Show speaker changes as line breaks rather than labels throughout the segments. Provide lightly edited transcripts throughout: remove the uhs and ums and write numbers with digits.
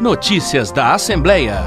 Notícias da Assembleia.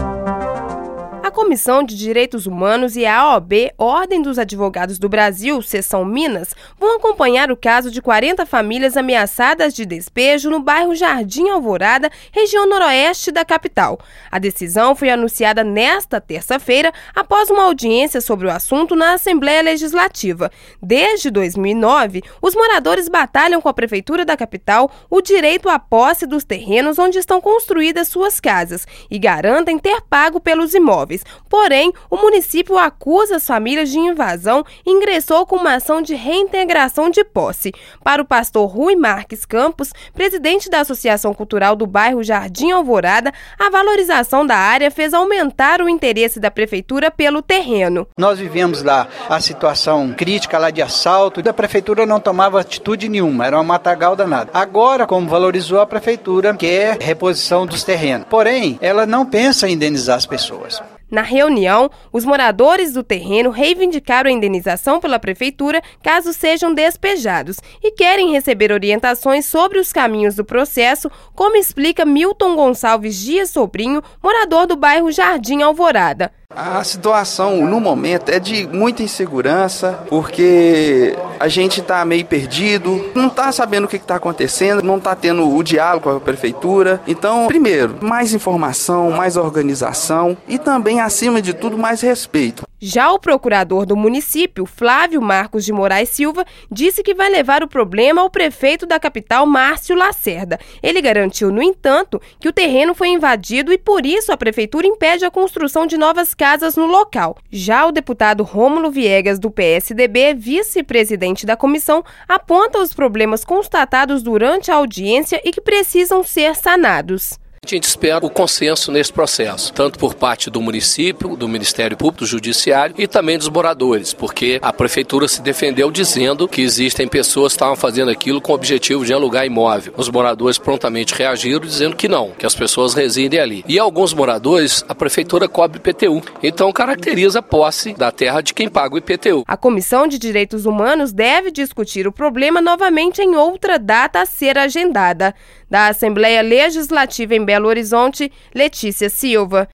A Comissão de Direitos Humanos e a OAB, Ordem dos Advogados do Brasil, Seção Minas, vão acompanhar o caso de 40 famílias ameaçadas de despejo no bairro Jardim Alvorada, região noroeste da capital. A decisão foi anunciada nesta terça-feira, após uma audiência sobre o assunto na Assembleia Legislativa. Desde 2009, os moradores batalham com a Prefeitura da capital o direito à posse dos terrenos onde estão construídas suas casas e garantem ter pago pelos imóveis. Porém, o município acusa as famílias de invasão e ingressou com uma ação de reintegração de posse. Para o pastor Rui Marques Campos, presidente da Associação Cultural do bairro Jardim Alvorada, a valorização da área fez aumentar o interesse da prefeitura pelo terreno.
Nós vivemos lá a situação crítica lá de assalto, a prefeitura não tomava atitude nenhuma, era uma matagal danada. Agora, como valorizou a prefeitura, quer reposição dos terrenos. Porém, ela não pensa em indenizar as pessoas.
Na reunião, os moradores do terreno reivindicaram a indenização pela prefeitura caso sejam despejados e querem receber orientações sobre os caminhos do processo, como explica Milton Gonçalves Dias Sobrinho, morador do bairro Jardim Alvorada.
A situação no momento é de muita insegurança, porque a gente está meio perdido, não está sabendo o que está acontecendo, não está tendo o diálogo com a prefeitura. Então, primeiro, mais informação, mais organização e também, acima de tudo, mais respeito.
Já o procurador do município, Flávio Marcos de Moraes Silva, disse que vai levar o problema ao prefeito da capital, Márcio Lacerda. Ele garantiu, no entanto, que o terreno foi invadido e, por isso, a prefeitura impede a construção de novas casas no local. Já o deputado Rômulo Viegas, do PSDB, vice-presidente da comissão, aponta os problemas constatados durante a audiência e que precisam ser sanados.
A gente espera o consenso nesse processo, tanto por parte do município, do Ministério Público, do Judiciário e também dos moradores, porque a prefeitura se defendeu dizendo que existem pessoas que estavam fazendo aquilo com o objetivo de alugar imóvel. Os moradores prontamente reagiram dizendo que não, que as pessoas residem ali. E alguns moradores, a prefeitura cobre IPTU, então caracteriza a posse da terra de quem paga o IPTU.
A Comissão de Direitos Humanos deve discutir o problema novamente em outra data a ser agendada. Da Assembleia Legislativa em Belo Horizonte, Letícia Silva.